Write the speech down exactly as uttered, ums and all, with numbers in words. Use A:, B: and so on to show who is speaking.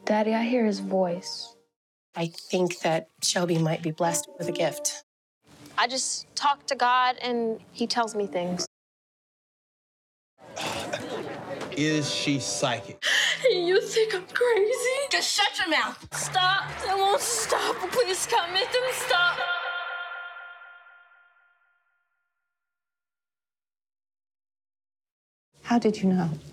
A: Daddy, I hear his voice.
B: I think that Shelby might be blessed with a gift.
C: I just talk to God, and he tells me things.
D: Is she psychic?
C: You think I'm crazy?
B: Just shut your mouth.
C: Stop. I won't stop. Please come. Make them stop.
E: How did you know?